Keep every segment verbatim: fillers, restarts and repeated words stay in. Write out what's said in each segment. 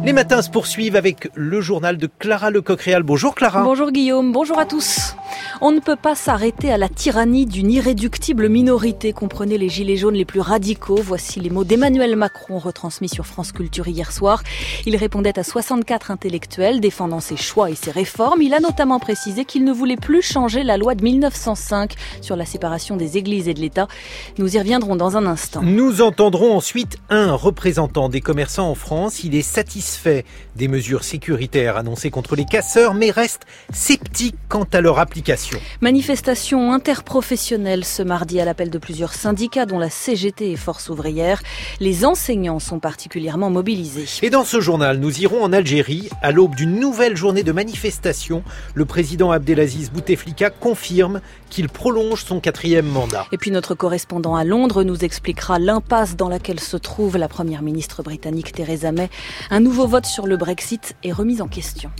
Les matins se poursuivent avec le journal de Clara Lecoq-Réal. Bonjour Clara. Bonjour Guillaume, bonjour à tous. On ne peut pas s'arrêter à la tyrannie d'une irréductible minorité, comprenez les gilets jaunes les plus radicaux. Voici les mots d'Emmanuel Macron retransmis sur France Culture hier soir. Il répondait à soixante-quatre intellectuels défendant ses choix et ses réformes. Il a notamment précisé qu'il ne voulait plus changer la loi de mille neuf cent cinq sur la séparation des églises et de l'État. Nous y reviendrons dans un instant. Nous entendrons ensuite un représentant des commerçants en France. Il est satisfait des mesures sécuritaires annoncées contre les casseurs, mais reste sceptique quant à leur application. Manifestation interprofessionnelle ce mardi à l'appel de plusieurs syndicats, dont la C G T et Force ouvrière. Les enseignants sont particulièrement mobilisés. Et dans ce journal, nous irons en Algérie. À l'aube d'une nouvelle journée de manifestation, le président Abdelaziz Bouteflika confirme qu'il prolonge son quatrième mandat. Et puis notre correspondant à Londres nous expliquera l'impasse dans laquelle se trouve la première ministre britannique Theresa May. Un nouveau vote sur le Brexit est remis en question.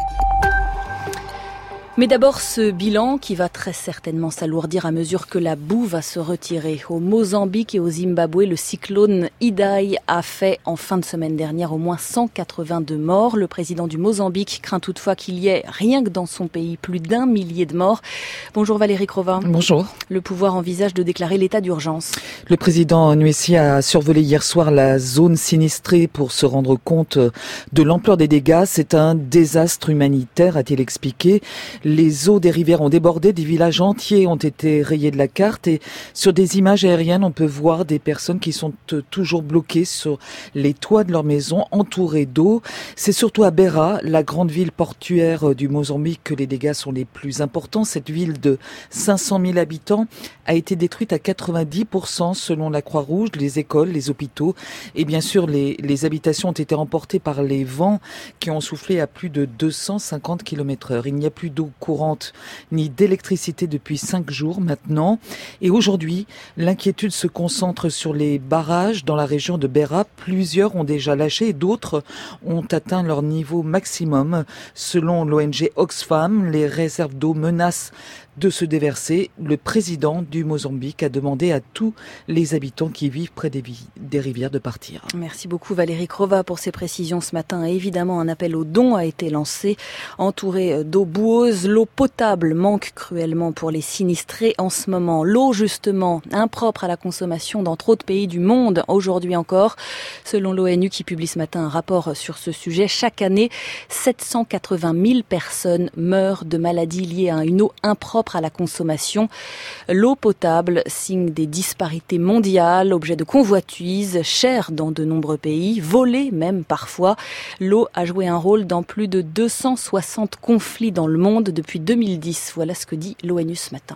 Mais d'abord ce bilan qui va très certainement s'alourdir à mesure que la boue va se retirer. Au Mozambique et au Zimbabwe, le cyclone Idai a fait en fin de semaine dernière au moins cent quatre-vingt-deux morts. Le président du Mozambique craint toutefois qu'il y ait, rien que dans son pays, plus d'un millier de morts. Bonjour Valérie Crova. Bonjour. Le pouvoir envisage de déclarer l'état d'urgence. Le président Nyusi a survolé hier soir la zone sinistrée pour se rendre compte de l'ampleur des dégâts. C'est un désastre humanitaire, a-t-il expliqué. Les eaux des rivières ont débordé, des villages entiers ont été rayés de la carte et sur des images aériennes, on peut voir des personnes qui sont toujours bloquées sur les toits de leur maison, entourées d'eau. C'est surtout à Beira, la grande ville portuaire du Mozambique, que les dégâts sont les plus importants. Cette ville de cinq cent mille habitants a été détruite à quatre-vingt-dix pour cent selon la Croix-Rouge. Les écoles, les hôpitaux et bien sûr les, les habitations ont été emportées par les vents qui ont soufflé à plus de deux cent cinquante kilomètres heure. Il n'y a plus d'eau courante ni d'électricité depuis cinq jours maintenant. Et aujourd'hui, l'inquiétude se concentre sur les barrages dans la région de Beira. Plusieurs ont déjà lâché et d'autres ont atteint leur niveau maximum. Selon l'O N G Oxfam, les réserves d'eau menacent de se déverser. Le président du Mozambique a demandé à tous les habitants qui vivent près des, vi- des rivières de partir. Merci beaucoup Valérie Crova pour ces précisions ce matin. Et évidemment, un appel aux dons a été lancé. Entouré d'eau boueuse, l'eau potable manque cruellement pour les sinistrés en ce moment. L'eau, justement, impropre à la consommation dans trop de pays du monde, aujourd'hui encore. Selon l'ONU qui publie ce matin un rapport sur ce sujet, chaque année, sept cent quatre-vingt mille personnes meurent de maladies liées à une eau impropre à la consommation. L'eau potable, signe des disparités mondiales, objet de convoitise, chère dans de nombreux pays, volée même parfois. L'eau a joué un rôle dans plus de deux cent soixante conflits dans le monde depuis deux mille dix. Voilà ce que dit l'ONU ce matin.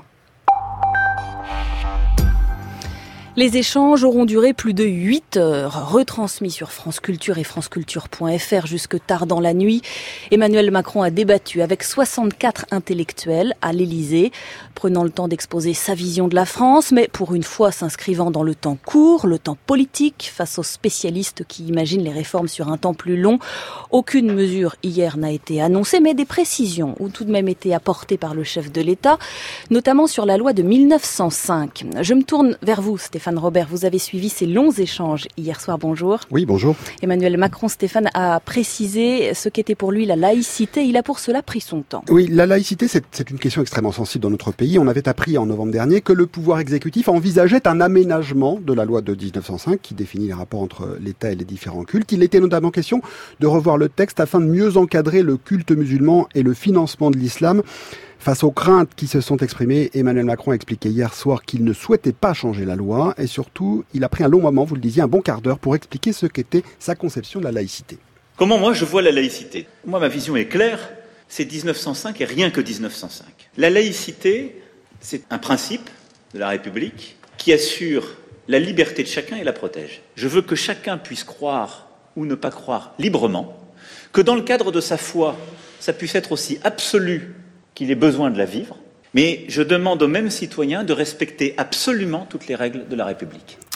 Les échanges auront duré plus de huit heures, retransmis sur France Culture et franceculture point f r jusque tard dans la nuit. Emmanuel Macron a débattu avec soixante-quatre intellectuels à l'Élysée, prenant le temps d'exposer sa vision de la France, mais pour une fois s'inscrivant dans le temps court, le temps politique, face aux spécialistes qui imaginent les réformes sur un temps plus long. Aucune mesure hier n'a été annoncée, mais des précisions ont tout de même été apportées par le chef de l'État, notamment sur la loi de mille neuf cent cinq. Je me tourne vers vous, Stéphane. Stéphane Robert, vous avez suivi ces longs échanges hier soir. Bonjour. Oui, bonjour. Emmanuel Macron, Stéphane, a précisé ce qu'était pour lui la laïcité. Il a pour cela pris son temps. Oui, la laïcité, c'est, c'est une question extrêmement sensible dans notre pays. On avait appris en novembre dernier que le pouvoir exécutif envisageait un aménagement de la loi de dix-neuf cent cinq qui définit les rapports entre l'État et les différents cultes. Il était notamment question de revoir le texte afin de mieux encadrer le culte musulman et le financement de l'islam. Face aux craintes qui se sont exprimées, Emmanuel Macron a expliqué hier soir qu'il ne souhaitait pas changer la loi et surtout, il a pris un long moment, vous le disiez, un bon quart d'heure pour expliquer ce qu'était sa conception de la laïcité. Comment moi je vois la laïcité ? Moi ma vision est claire, c'est dix-neuf cent cinq et rien que dix-neuf cent cinq. La laïcité, c'est un principe de la République qui assure la liberté de chacun et la protège. Je veux que chacun puisse croire ou ne pas croire librement, que dans le cadre de sa foi, ça puisse être aussi absolu qu'il ait besoin de la vivre, mais je demande aux mêmes citoyens de respecter absolument toutes les règles de la République.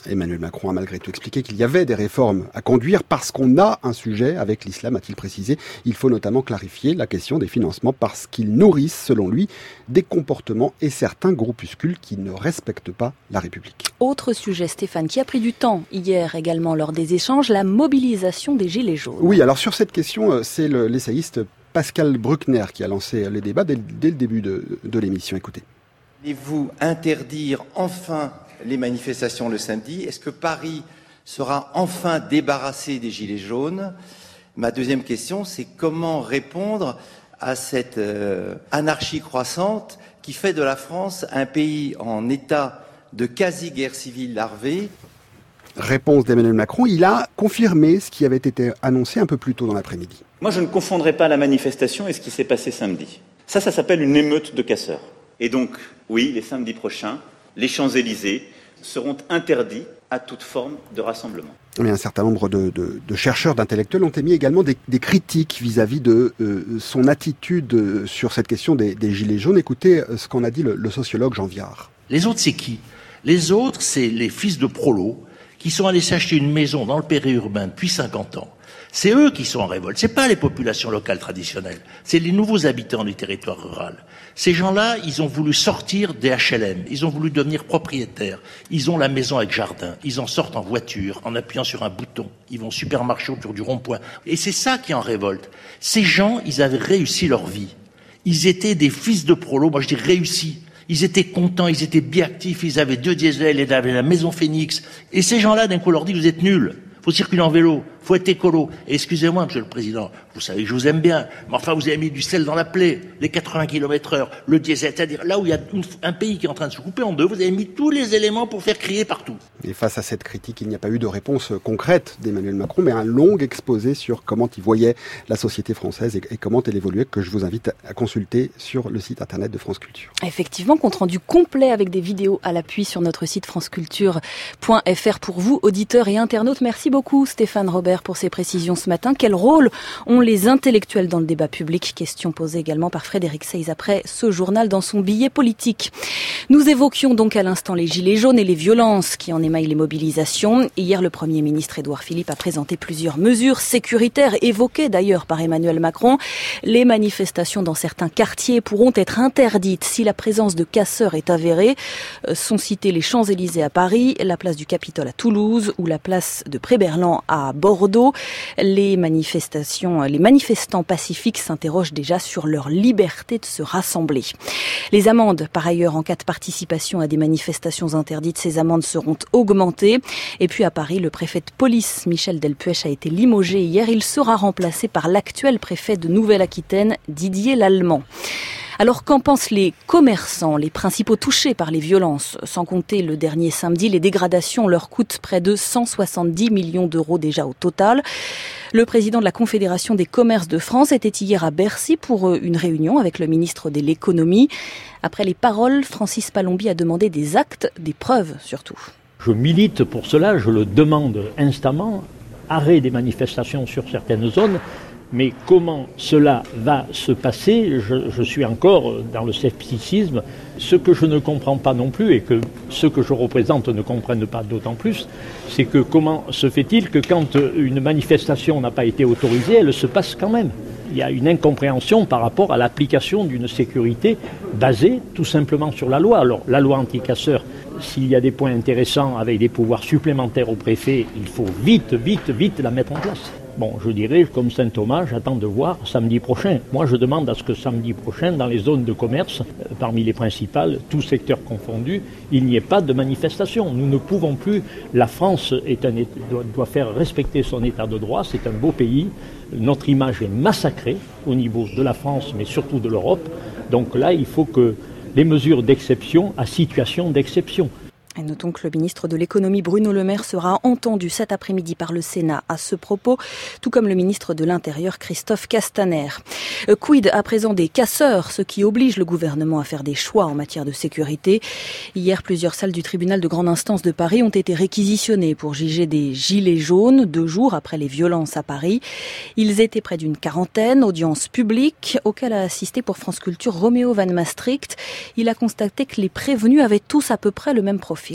Emmanuel Macron a malgré tout expliqué qu'il y avait des réformes à conduire parce qu'on a un sujet avec l'islam, a-t-il précisé. Il faut notamment clarifier la question des financements parce qu'ils nourrissent, selon lui, des comportements et certains groupuscules qui ne respectent pas la République. Autre sujet, Stéphane, qui a pris du temps hier également lors des échanges, la mobilisation des Gilets jaunes. Oui, alors sur cette question, c'est le, l'essayiste Pascal Bruckner qui a lancé les débats dès, dès le début de, de l'émission. Écoutez. Allez-vous interdire enfin les manifestations le samedi ? Est-ce que Paris sera enfin débarrassé des Gilets jaunes ? Ma deuxième question, c'est comment répondre à cette euh, anarchie croissante qui fait de la France un pays en état de quasi-guerre civile larvée. Réponse d'Emmanuel Macron, il a confirmé ce qui avait été annoncé un peu plus tôt dans l'après-midi. Moi, je ne confondrai pas la manifestation et ce qui s'est passé samedi. Ça, ça s'appelle une émeute de casseurs. Et donc, oui, les samedis prochains, les Champs-Élysées seront interdits à toute forme de rassemblement. Mais un certain nombre de, de, de chercheurs, d'intellectuels ont émis également des, des critiques vis-à-vis de euh, son attitude sur cette question des, des Gilets jaunes. Écoutez ce qu'en a dit le, le sociologue Jean Viard. Les autres, c'est qui ? Les autres, c'est les fils de prolos qui sont allés s'acheter une maison dans le périurbain depuis cinquante ans. C'est eux qui sont en révolte. C'est pas les populations locales traditionnelles. C'est les nouveaux habitants du territoire rural. Ces gens-là, ils ont voulu sortir des H L M. Ils ont voulu devenir propriétaires. Ils ont la maison avec jardin. Ils en sortent en voiture, en appuyant sur un bouton. Ils vont au supermarché autour du rond-point. Et c'est ça qui est en révolte. Ces gens, ils avaient réussi leur vie. Ils étaient des fils de prolos. Moi, je dis réussis. Ils étaient contents, ils étaient biactifs, ils avaient deux diesels, ils avaient la maison Phoenix. Et ces gens-là, d'un coup, on leur dit, vous êtes nuls. Faut circuler en vélo, faut être écolo. Et excusez-moi, monsieur le président, vous savez que je vous aime bien, mais enfin, vous avez mis du sel dans la plaie, les quatre-vingts kilomètres heure, le diesel, c'est-à-dire là où il y a une, un pays qui est en train de se couper en deux, vous avez mis tous les éléments pour faire crier partout. Et face à cette critique, il n'y a pas eu de réponse concrète d'Emmanuel Macron, mais un long exposé sur comment il voyait la société française et, et comment elle évoluait, que je vous invite à, à consulter sur le site internet de France Culture. Effectivement, compte rendu complet avec des vidéos à l'appui sur notre site franceculture point f r pour vous, auditeurs et internautes. Merci beaucoup Stéphane Robert pour ces précisions ce matin. Quel rôle ont les intellectuels dans le débat public ? Question posée également par Frédéric Seyss après ce journal dans son billet politique. Nous évoquions donc à l'instant les gilets jaunes et les violences qui en émaillent les mobilisations. Hier, le Premier ministre Édouard Philippe a présenté plusieurs mesures sécuritaires évoquées d'ailleurs par Emmanuel Macron. Les manifestations dans certains quartiers pourront être interdites si la présence de casseurs est avérée. Sont cités les Champs-Élysées à Paris, la place du Capitole à Toulouse ou la place de Pré-Berlan à Bordeaux. Les manifestations, les manifestants pacifiques s'interrogent déjà sur leur liberté de se rassembler. Les amendes, par ailleurs, en cas de participation à des manifestations interdites, ces amendes seront augmentées. Et puis à Paris, le préfet de police, Michel Delpech, a été limogé hier. Il sera remplacé par l'actuel préfet de Nouvelle-Aquitaine, Didier Lallemand. Alors qu'en pensent les commerçants, les principaux touchés par les violences ? Sans compter le dernier samedi, les dégradations leur coûtent près de cent soixante-dix millions d'euros déjà au total. Le président de la Confédération des commerces de France était hier à Bercy pour une réunion avec le ministre de l'économie. Après les paroles, Francis Palombi a demandé des actes, des preuves surtout. Je milite pour cela, je le demande instamment, arrêt des manifestations sur certaines zones. Mais comment cela va se passer, je, je suis encore dans le scepticisme. Ce que je ne comprends pas non plus, et que ceux que je représente ne comprennent pas d'autant plus, c'est que comment se fait-il que quand une manifestation n'a pas été autorisée, elle se passe quand même ? Il y a une incompréhension par rapport à l'application d'une sécurité basée tout simplement sur la loi. Alors, la loi anti-casseurs, s'il y a des points intéressants avec des pouvoirs supplémentaires au préfet, il faut vite, vite, vite la mettre en place. Bon, je dirais, comme saint Thomas, j'attends de voir samedi prochain. Moi, je demande à ce que samedi prochain, dans les zones de commerce, euh, parmi les principales, tous secteurs confondus, il n'y ait pas de manifestation. Nous ne pouvons plus. La France est un, doit, doit faire respecter son état de droit. C'est un beau pays. Notre image est massacrée au niveau de la France, mais surtout de l'Europe. Donc là, il faut que les mesures d'exception à situation d'exception. Et notons que le ministre de l'économie Bruno Le Maire sera entendu cet après-midi par le Sénat à ce propos, tout comme le ministre de l'Intérieur Christophe Castaner. Euh, quid à présent des casseurs, ce qui oblige le gouvernement à faire des choix en matière de sécurité. Hier, plusieurs salles du tribunal de grande instance de Paris ont été réquisitionnées pour juger des gilets jaunes, deux jours après les violences à Paris. Ils étaient près d'une quarantaine, audience publique, auquel a assisté pour France Culture Roméo Van Maastricht. Il a constaté que les prévenus avaient tous à peu près le même profil.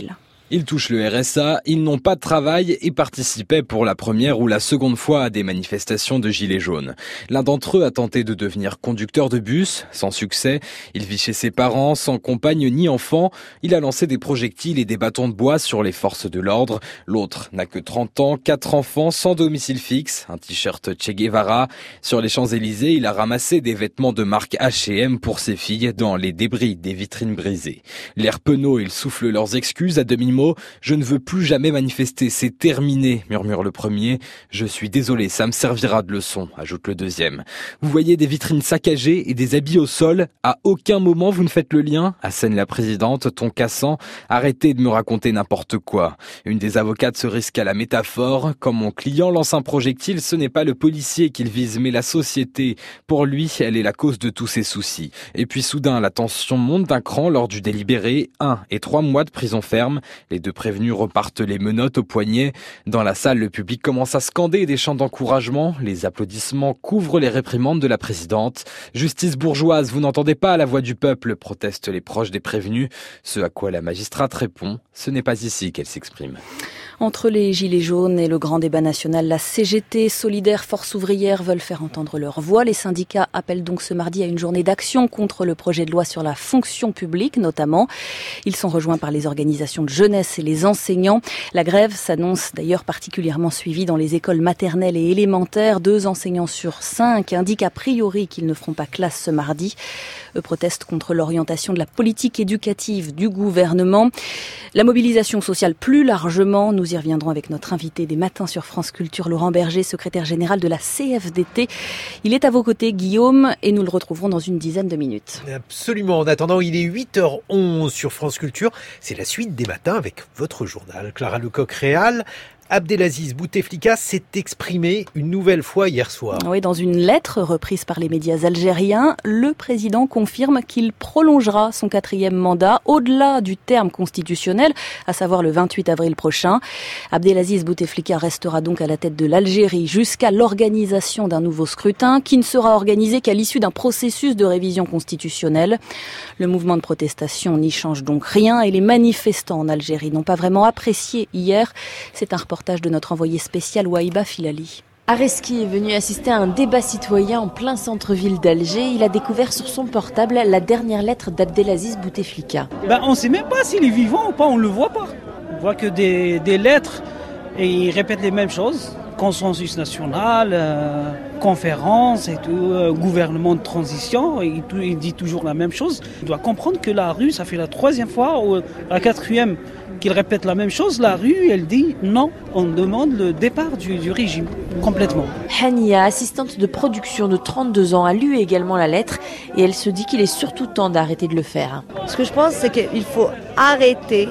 Ils touchent le R S A, ils n'ont pas de travail et participaient pour la première ou la seconde fois à des manifestations de gilets jaunes. L'un d'entre eux a tenté de devenir conducteur de bus, sans succès. Il vit chez ses parents, sans compagne ni enfant. Il a lancé des projectiles et des bâtons de bois sur les forces de l'ordre. L'autre n'a que trente ans, quatre enfants, sans domicile fixe, un t-shirt Che Guevara. Sur les Champs-Élysées, il a ramassé des vêtements de marque H et M pour ses filles dans les débris des vitrines brisées. L'air penaud, ils soufflent leurs excuses à demi-mot. « Je ne veux plus jamais manifester, c'est terminé », murmure le premier. « Je suis désolé, ça me servira de leçon », ajoute le deuxième. Vous voyez des vitrines saccagées et des habits au sol. À aucun moment vous ne faites le lien, assène la présidente, ton cassant. Arrêtez de me raconter n'importe quoi. Une des avocates se risque à la métaphore. Quand mon client lance un projectile, ce n'est pas le policier qu'il vise, mais la société. Pour lui, elle est la cause de tous ses soucis. Et puis soudain, la tension monte d'un cran lors du délibéré. Un et trois mois de prison ferme. Les deux prévenus repartent les menottes au poignet. Dans la salle, le public commence à scander des chants d'encouragement. Les applaudissements couvrent les réprimandes de la présidente. Justice bourgeoise, vous n'entendez pas la voix du peuple, protestent les proches des prévenus. Ce à quoi la magistrate répond, ce n'est pas ici qu'elle s'exprime. Entre les gilets jaunes et le grand débat national, la C G T, Solidaire, Force ouvrière veulent faire entendre leur voix. Les syndicats appellent donc ce mardi à une journée d'action contre le projet de loi sur la fonction publique, notamment. Ils sont rejoints par les organisations de jeunesse et les enseignants. La grève s'annonce d'ailleurs particulièrement suivie dans les écoles maternelles et élémentaires. Deux enseignants sur cinq indiquent a priori qu'ils ne feront pas classe ce mardi. Eux protestent contre l'orientation de la politique éducative du gouvernement. La mobilisation sociale plus largement, nous y reviendrons avec notre invité des matins sur France Culture, Laurent Berger, secrétaire général de la C F D T. Il est à vos côtés, Guillaume, et nous le retrouverons dans une dizaine de minutes. Absolument. En attendant, il est huit heures onze sur France Culture. C'est la suite des matins avec votre journal. Clara Lecoq-Réal. Abdelaziz Bouteflika s'est exprimé une nouvelle fois hier soir. Oui, dans une lettre reprise par les médias algériens, le président confirme qu'il prolongera son quatrième mandat au-delà du terme constitutionnel, à savoir le vingt-huit avril prochain. Abdelaziz Bouteflika restera donc à la tête de l'Algérie jusqu'à l'organisation d'un nouveau scrutin qui ne sera organisé qu'à l'issue d'un processus de révision constitutionnelle. Le mouvement de protestation n'y change donc rien et les manifestants en Algérie n'ont pas vraiment apprécié hier. C'est un reportage de notre envoyé spécial Wahiba Filali. Areski est venu assister à un débat citoyen en plein centre-ville d'Alger. Il a découvert sur son portable la dernière lettre d'Abdelaziz Bouteflika. Ben, on ne sait même pas s'il est vivant ou pas, on ne le voit pas. On voit que des, des lettres et il répète les mêmes choses. Consensus national, euh, conférence et tout, euh, gouvernement de transition, il, il dit toujours la même chose. Il doit comprendre que la rue, ça fait la troisième fois ou la quatrième qu'il répète la même chose. La rue, elle dit non, on demande le départ du, du régime, complètement. Hania, assistante de production de trente-deux ans, a lu également la lettre et elle se dit qu'il est surtout temps d'arrêter de le faire. Ce que je pense, c'est qu'il faut arrêter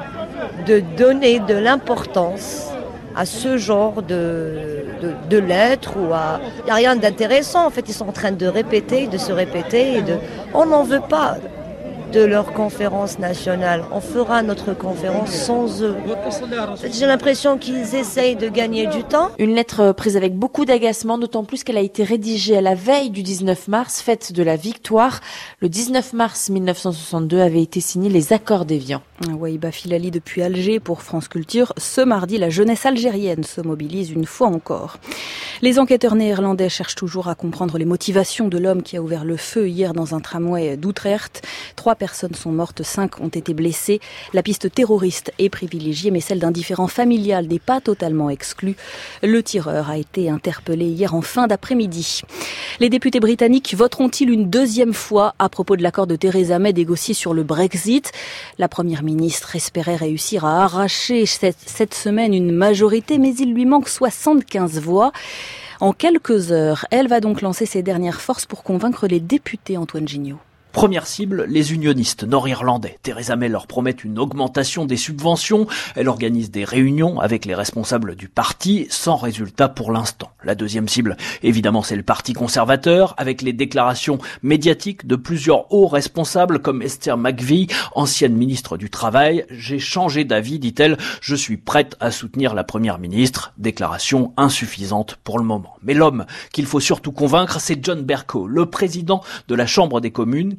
de donner de l'importance à ce genre de, de, de lettres ou à... Il n'y a rien d'intéressant, en fait, ils sont en train de répéter, de se répéter. Et de... On n'en veut pas de leur conférence nationale. On fera notre conférence sans eux. J'ai l'impression qu'ils essayent de gagner du temps. Une lettre prise avec beaucoup d'agacement, d'autant plus qu'elle a été rédigée à la veille du dix-neuf mars, fête de la victoire. Le dix-neuf mars mille neuf cent soixante-deux avaient été signés les accords d'Évian. Wahiba Filali depuis Alger pour France Culture. Ce mardi, la jeunesse algérienne se mobilise une fois encore. Les enquêteurs néerlandais cherchent toujours à comprendre les motivations de l'homme qui a ouvert le feu hier dans un tramway d'Utrecht. Trois personnes sont mortes, cinq ont été blessées. La piste terroriste est privilégiée, mais celle d'un différend familial n'est pas totalement exclue. Le tireur a été interpellé hier en fin d'après-midi. Les députés britanniques voteront-ils une deuxième fois à propos de l'accord de Theresa May négocié sur le Brexit ? La première ministre espérait réussir à arracher cette, cette semaine une majorité, mais il lui manque soixante-quinze voix. En quelques heures, elle va donc lancer ses dernières forces pour convaincre les députés, Antoine Gignot. Première cible, les unionistes nord-irlandais. Theresa May leur promet une augmentation des subventions. Elle organise des réunions avec les responsables du parti, sans résultat pour l'instant. La deuxième cible, évidemment, c'est le parti conservateur, avec les déclarations médiatiques de plusieurs hauts responsables comme Esther McVie, ancienne ministre du Travail. J'ai changé d'avis, dit-elle. Je suis prête à soutenir la première ministre. Déclaration insuffisante pour le moment. Mais l'homme qu'il faut surtout convaincre, c'est John Bercow, le président de la Chambre des communes,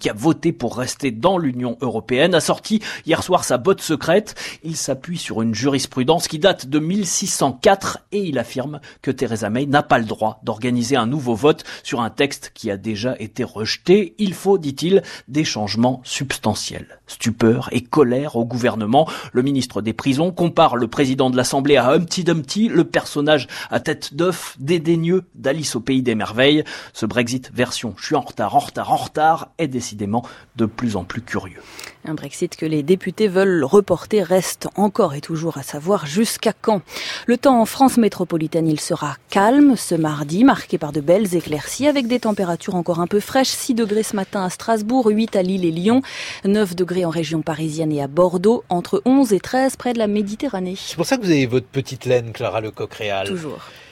qui a voté pour rester dans l'Union européenne, a sorti hier soir sa botte secrète. Il s'appuie sur une jurisprudence qui date de mille six cent quatre et il affirme que Theresa May n'a pas le droit d'organiser un nouveau vote sur un texte qui a déjà été rejeté. Il faut, dit-il, des changements substantiels. Stupeur et colère au gouvernement. Le ministre des Prisons compare le président de l'Assemblée à Humpty Dumpty, le personnage à tête d'œuf dédaigneux d'Alice au pays des merveilles. Ce Brexit version « je suis en retard, en retard, en retard » est décidément de plus en plus curieux. Un Brexit que les députés veulent reporter reste encore et toujours à savoir jusqu'à quand. Le temps en France métropolitaine, il sera calme ce mardi, marqué par de belles éclaircies avec des températures encore un peu fraîches. six degrés ce matin à Strasbourg, huit à Lille et Lyon, neuf degrés en région parisienne et à Bordeaux, entre onze et treize près de la Méditerranée. C'est pour ça que vous avez votre petite laine, Clara Lecoq-Réal. Toujours.